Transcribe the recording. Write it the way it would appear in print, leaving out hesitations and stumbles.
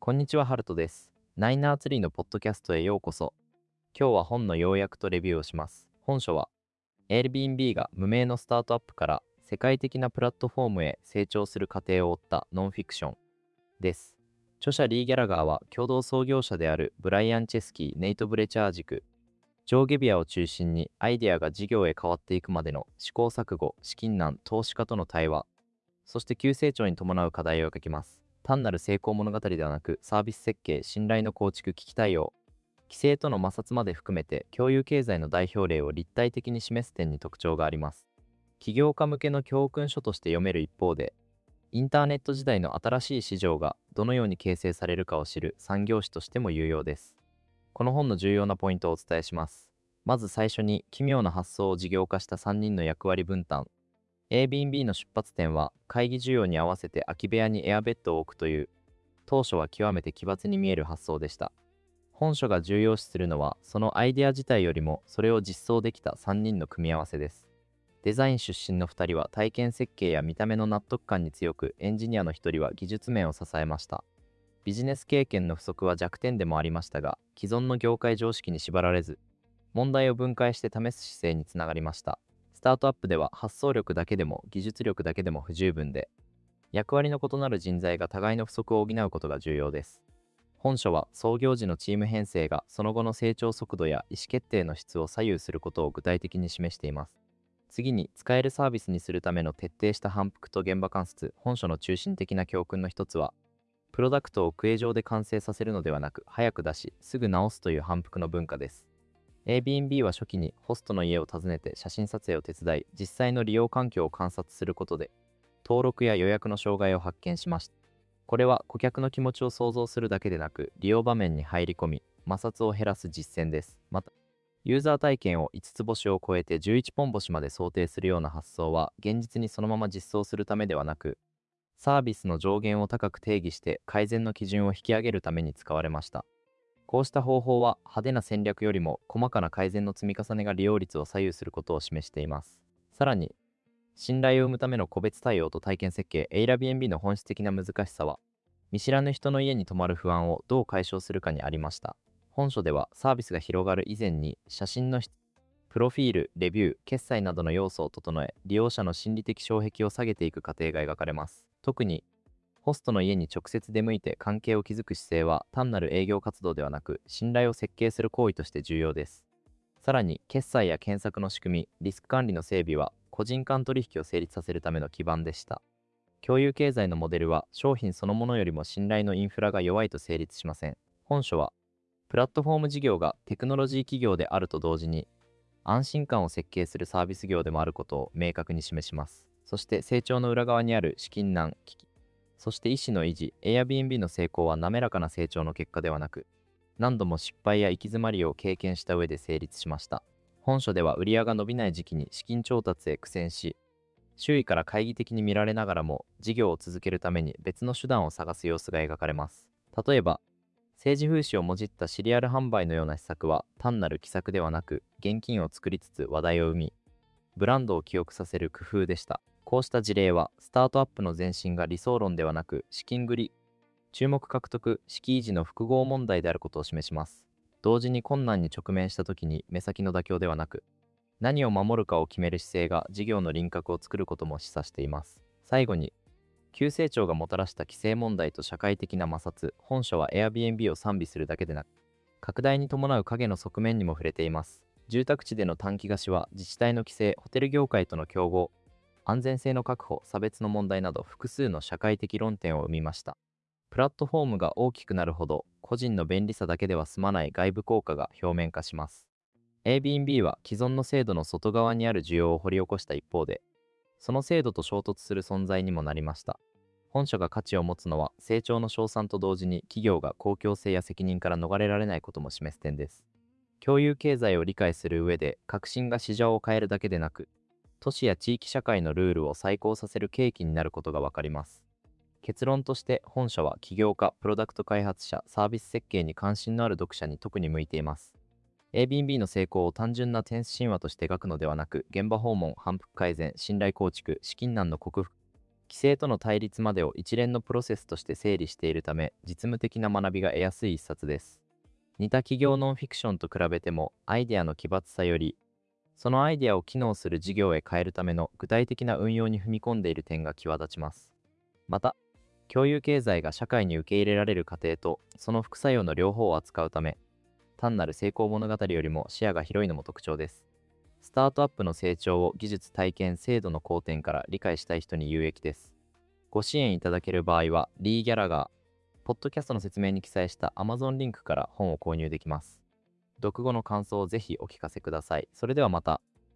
こんにちは、ハルトです。ナイナーツリーのポッドキャストへようこそ。今日は本の要約とレビューをします。本書は、Airbnb が無名のスタートアップから世界的なプラットフォームへ成長する過程を追ったノンフィクションです。著者リー・ギャラガーは共同創業者であるブライアン・チェスキー、ネイト・ブレチャー軸、ジョー・ゲビアを中心にアイデアが事業へ変わっていくまでの試行錯誤、資金難、投資家との対話、そして急成長に伴う課題を描きます。単なる成功物語ではなく、サービス設計、信頼の構築、危機対応、規制との摩擦まで含めて、共有経済の代表例を立体的に示す点に特徴があります。起業家向けの教訓書として読める一方で、インターネット時代の新しい市場がどのように形成されるかを知る産業史としても有用です。この本の重要なポイントをお伝えします。まず最初に、奇妙な発想を事業化した3人の役割分担。Airbnb の出発点は会議需要に合わせて空き部屋にエアベッドを置くという当初は極めて奇抜に見える発想でした。本書が重要視するのはそのアイデア自体よりもそれを実装できた3人の組み合わせです。デザイン出身の2人は体験設計や見た目の納得感に強く、エンジニアの1人は技術面を支えました。ビジネス経験の不足は弱点でもありましたが、既存の業界常識に縛られず問題を分解して試す姿勢につながりました。スタートアップでは発想力だけでも技術力だけでも不十分で、役割の異なる人材が互いの不足を補うことが重要です。本書は創業時のチーム編成がその後の成長速度や意思決定の質を左右することを具体的に示しています。次に、使えるサービスにするための徹底した反復と現場観察。本書の中心的な教訓の一つは、プロダクトをクエ上で完成させるのではなく、早く出し、すぐ直すという反復の文化です。Airbnb は初期にホストの家を訪ねて写真撮影を手伝い、実際の利用環境を観察することで、登録や予約の障害を発見しました。これは顧客の気持ちを想像するだけでなく、利用場面に入り込み、摩擦を減らす実践です。また、ユーザー体験を5つ星を超えて11ポン星まで想定するような発想は、現実にそのまま実装するためではなく、サービスの上限を高く定義して改善の基準を引き上げるために使われました。こうした方法は派手な戦略よりも細かな改善の積み重ねが利用率を左右することを示しています。さらに、信頼を生むための個別対応と体験設計、Airbnb の本質的な難しさは、見知らぬ人の家に泊まる不安をどう解消するかにありました。本書ではサービスが広がる以前に写真の質、プロフィール、レビュー、決済などの要素を整え、利用者の心理的障壁を下げていく過程が描かれます。特に、ホストの家に直接出向いて関係を築く姿勢は単なる営業活動ではなく、信頼を設計する行為として重要です。さらに、決済や検索の仕組み、リスク管理の整備は個人間取引を成立させるための基盤でした。共有経済のモデルは商品そのものよりも信頼のインフラが弱いと成立しません。本書は、プラットフォーム事業がテクノロジー企業であると同時に、安心感を設計するサービス業でもあることを明確に示します。そして成長の裏側にある資金難、危機、そして意思の維持、Airbnb の成功は滑らかな成長の結果ではなく、何度も失敗や行き詰まりを経験した上で成立しました。本書では売り上げが伸びない時期に資金調達へ苦戦し、周囲から懐疑的に見られながらも事業を続けるために別の手段を探す様子が描かれます。例えば、政治風刺をもじったシリアル販売のような施策は単なる奇策ではなく、現金を作りつつ話題を生み、ブランドを記憶させる工夫でした。こうした事例は、スタートアップの前進が理想論ではなく、資金繰り、注目獲得、資維持の複合問題であることを示します。同時に困難に直面した時に目先の妥協ではなく、何を守るかを決める姿勢が事業の輪郭を作ることも示唆しています。最後に、急成長がもたらした規制問題と社会的な摩擦。本書は Airbnb を賛美するだけでなく、拡大に伴う影の側面にも触れています。住宅地での短期貸しは自治体の規制、ホテル業界との競合、安全性の確保、差別の問題など複数の社会的論点を生みました。プラットフォームが大きくなるほど、個人の便利さだけでは済まない外部効果が表面化します。Airbnb は既存の制度の外側にある需要を掘り起こした一方で、その制度と衝突する存在にもなりました。本書が価値を持つのは、成長の称賛と同時に企業が公共性や責任から逃れられないことも示す点です。共有経済を理解する上で、革新が市場を変えるだけでなく、都市や地域社会のルールを再考させる契機になることがわかります。結論として、本書は起業家、プロダクト開発者、サービス設計に関心のある読者に特に向いています。Airbnb の成功を単純な天使神話として描くのではなく、現場訪問、反復改善、信頼構築、資金難の克服、 規制との対立までを一連のプロセスとして整理しているため、実務的な学びが得やすい一冊です。似た企業ノンフィクションと比べても、アイデアの奇抜さより、そのアイデアを機能する事業へ変えるための具体的な運用に踏み込んでいる点が際立ちます。また、共有経済が社会に受け入れられる過程とその副作用の両方を扱うため、単なる成功物語よりも視野が広いのも特徴です。スタートアップの成長を技術、体験、制度の観点から理解したい人に有益です。ご支援いただける場合は、リー・ギャラガー、ポッドキャストの説明に記載した Amazon リンクから本を購入できます。読後の感想をぜひお聞かせください。それではまた。